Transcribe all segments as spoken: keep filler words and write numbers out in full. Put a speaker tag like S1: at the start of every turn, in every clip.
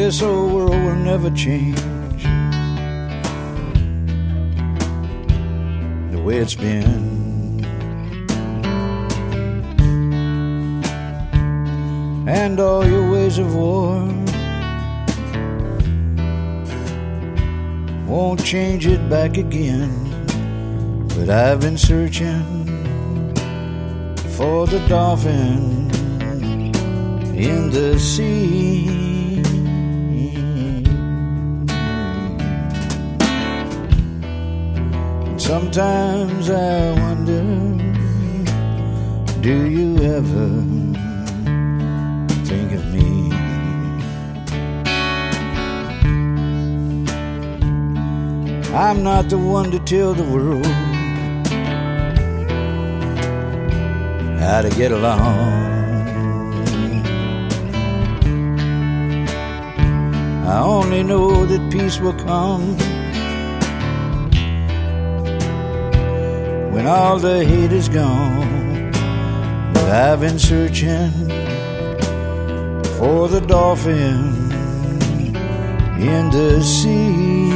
S1: This old world will never change the way it's been, and all your ways of war won't change it back again. But I've been searching for the dolphin in the sea. Sometimes I wonder, do you ever think of me? I'm not the one to tell the world how to get along. I only know that peace will come when all the hate is gone. But I've been searching for the dolphin in the sea.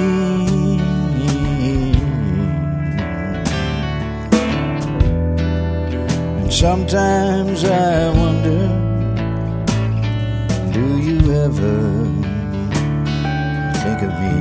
S1: And sometimes I wonder, do you ever think of me?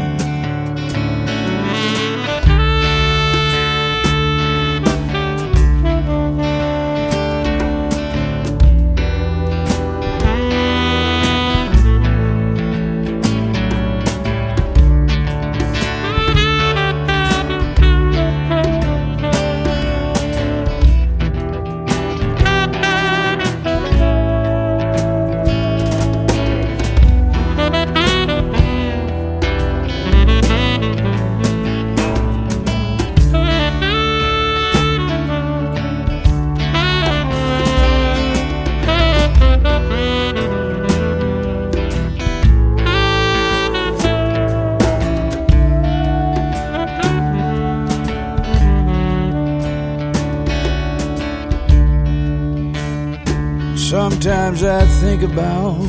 S1: Sometimes I think about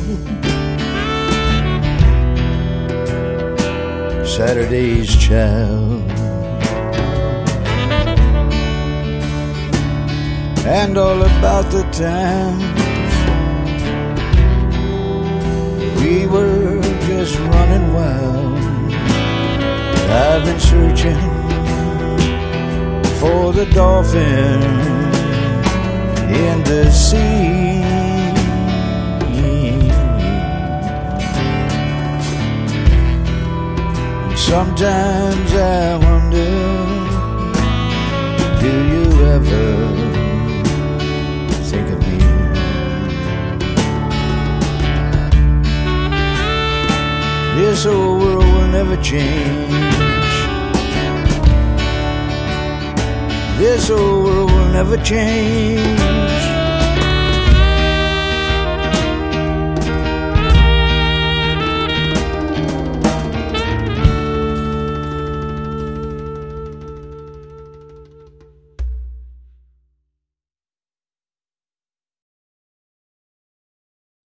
S1: Saturday's child and all about the times we were just running wild. I've been searching for the dolphin in the sea. Sometimes I wonder, do you ever think of me? This old world will never change. This old world will never change